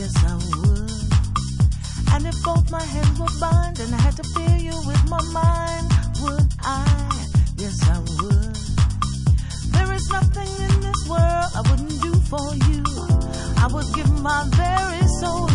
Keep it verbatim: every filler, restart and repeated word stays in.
yes I would. And if both my hands were bound and I had to fill you with my mind, would I? Yes I would. There is nothing in this world I wouldn't do for you. I would give my very soul